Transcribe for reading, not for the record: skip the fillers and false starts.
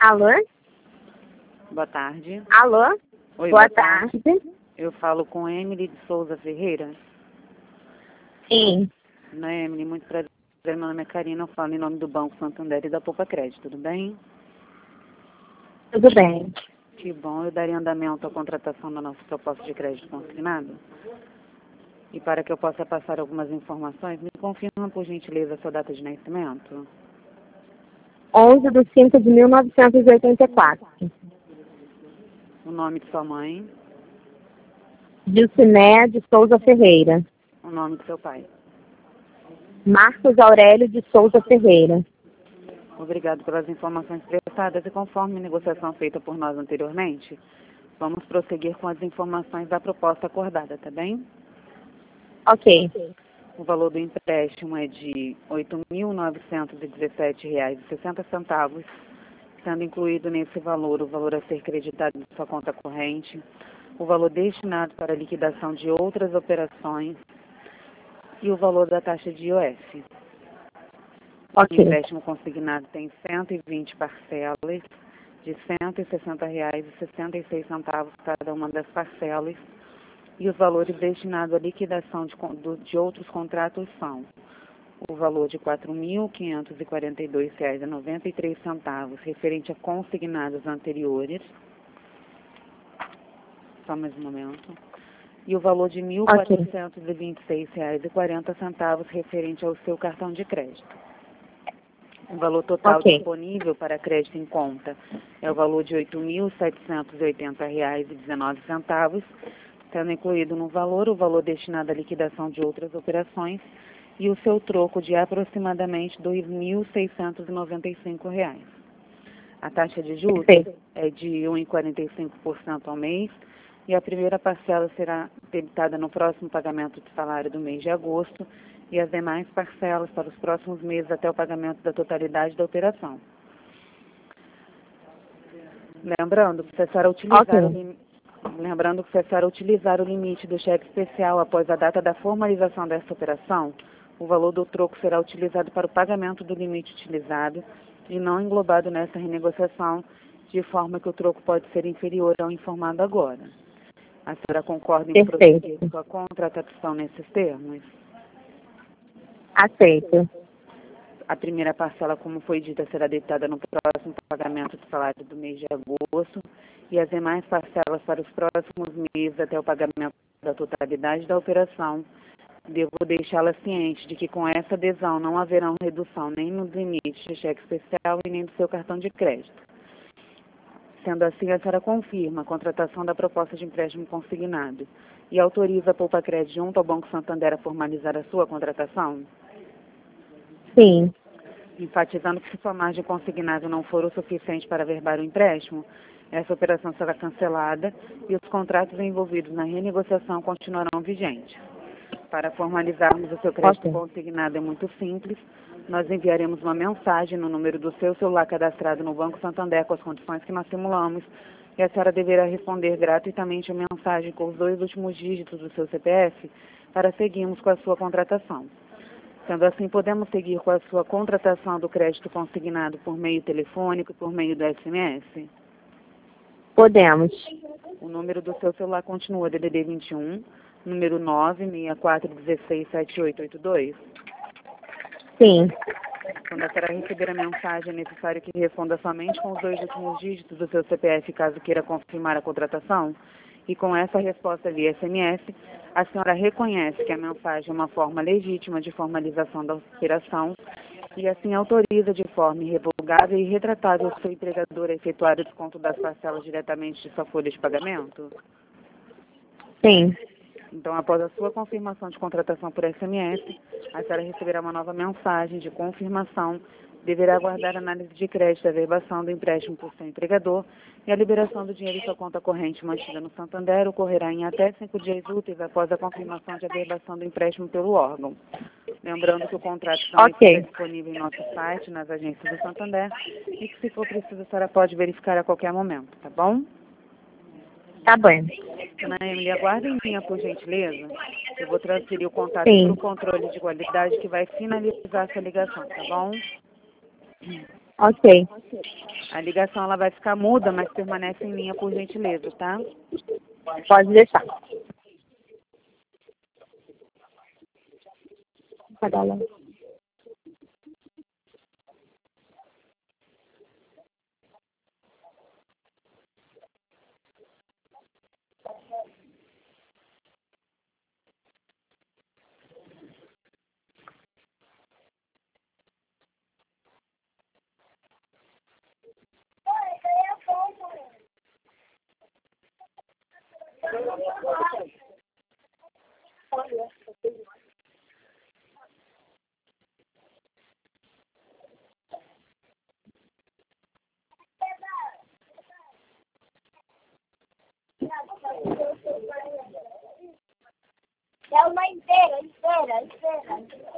Alô? Boa tarde. Alô? Oi, Boa tarde. Eu falo com Emily de Souza Ferreira. Sim, Né, Emily? Muito prazer. Meu nome é Karina, eu falo em nome do Banco Santander e da Poupa Crédito, tudo bem? tudo bem. Que bom, eu daria andamento à contratação da nossa proposta de crédito consignado. E para que eu possa passar algumas informações, me confirma, por gentileza, a sua data de nascimento. 11/5/1984. O nome de sua mãe, Gilciné de Souza Ferreira. o nome de seu pai. Marcos Aurélio de Souza Ferreira. Obrigado pelas informações prestadas e conforme a negociação feita por nós anteriormente, vamos prosseguir com as informações da proposta acordada, tá bem? Ok. O valor do empréstimo é de R$ 8.917,60, sendo incluído nesse valor o valor a ser creditado em sua conta corrente, o valor destinado para a liquidação de outras operações e o valor da taxa de IOF. O Ok. empréstimo consignado tem 120 parcelas de R$ 160,66 cada uma das parcelas, e os valores destinados à liquidação de outros contratos são o valor de R$ 4.542,93, referente a consignados anteriores, só mais um momento, e o valor de R$ 1.426,40, referente ao seu cartão de crédito. O valor total disponível para crédito em conta é o valor de R$ 8.780,19, tendo incluído no valor o valor destinado à liquidação de outras operações e o seu troco de aproximadamente R$ 2.695. A taxa de juros é de 1,45% ao mês e a primeira parcela será debitada no próximo pagamento de salário do mês de agosto e as demais parcelas para os próximos meses até o pagamento da totalidade da operação. Lembrando que cessar a utilizar o limite do cheque especial após a data da formalização dessa operação, o valor do troco será utilizado para o pagamento do limite utilizado e não englobado nessa renegociação, de forma que o troco pode ser inferior ao informado agora. A senhora concorda em prosseguir com a contratação nesses termos? Aceito. A primeira parcela, como foi dita, será debitada no próximo pagamento do salário do mês de agosto e as demais parcelas para os próximos meses até o pagamento da totalidade da operação. Devo deixá-la ciente de que com essa adesão não haverá redução nem nos limites de cheque especial e nem do seu cartão de crédito. Sendo assim, a senhora confirma a contratação da proposta de empréstimo consignado e autoriza a Poupa Crédito junto ao Banco Santander a formalizar a sua contratação? Sim. Enfatizando que se sua margem consignada não for o suficiente para averbar o empréstimo, essa operação será cancelada e os contratos envolvidos na renegociação continuarão vigentes. Para formalizarmos o seu crédito consignado é muito simples. Nós enviaremos uma mensagem no número do seu celular cadastrado no Banco Santander com as condições que nós simulamos e a senhora deverá responder gratuitamente a mensagem com os 2 últimos dígitos do seu CPF para seguirmos com a sua contratação. Sendo assim, podemos seguir com a sua contratação do crédito consignado por meio telefônico e por meio do SMS? Podemos. O número do seu celular continua DDD 21, número 964167882? Sim. Quando a senhora receber a mensagem, é necessário que responda somente com os 2 últimos dígitos do seu CPF, caso queira confirmar a contratação. E com essa resposta via SMS, a senhora reconhece que a mensagem é uma forma legítima de formalização da operação e assim autoriza de forma irrevogável e retratável o seu empregador a efetuar o desconto das parcelas diretamente de sua folha de pagamento? Sim. Então, após a sua confirmação de contratação por SMS, a senhora receberá uma nova mensagem de confirmação, deverá aguardar a análise de crédito e averbação do empréstimo por seu empregador e a liberação do dinheiro em sua conta corrente mantida no Santander ocorrerá em até 5 dias úteis após a confirmação de averbação do empréstimo pelo órgão. Lembrando que o contrato também fica disponível em nosso site, nas agências do Santander, e que, se for preciso, a senhora pode verificar a qualquer momento, tá bom? Tá bem. Dona Emily, aguarde em linha, por gentileza. Eu vou transferir o contato para o controle de qualidade que vai finalizar essa ligação, tá bom? Ok. A ligação ela vai ficar muda, mas permanece em linha por gentileza, tá? Pode deixar. Cadê ela? É uma inteira.